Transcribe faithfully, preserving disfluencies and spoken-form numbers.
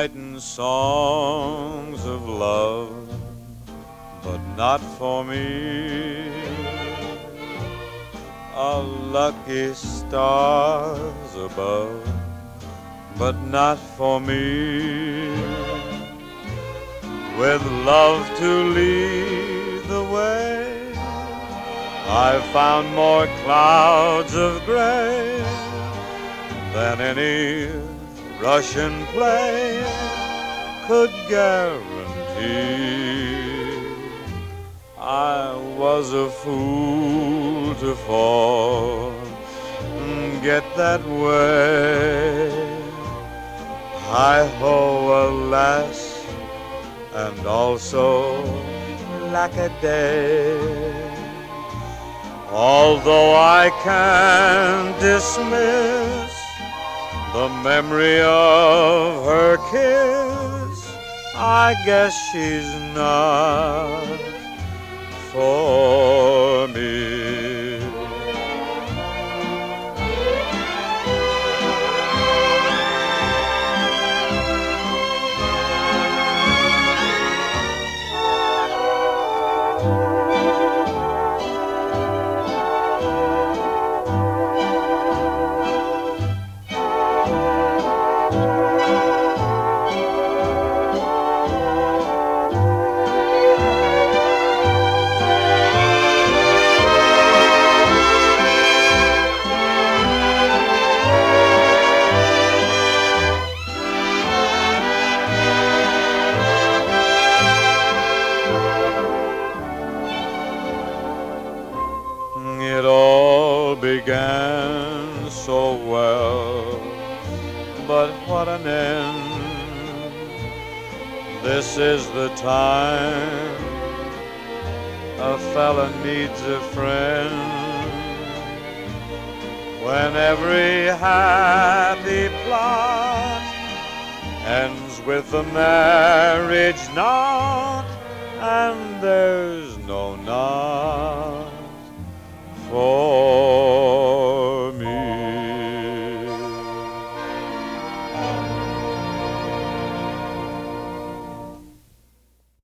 writing songs of love, but not for me. A lucky stars above, but not for me. With love to lead the way, I've found more clouds of gray than any Russian play could guarantee. I was a fool to fall and get that way. Hi-ho, alas, and also lack-a-day. Although I can't dismiss the memory of her kiss, I guess she's not for me. It all began so well, but what an end. This is the time a fella needs a friend, when every happy plot ends with the marriage knot, and there's no knot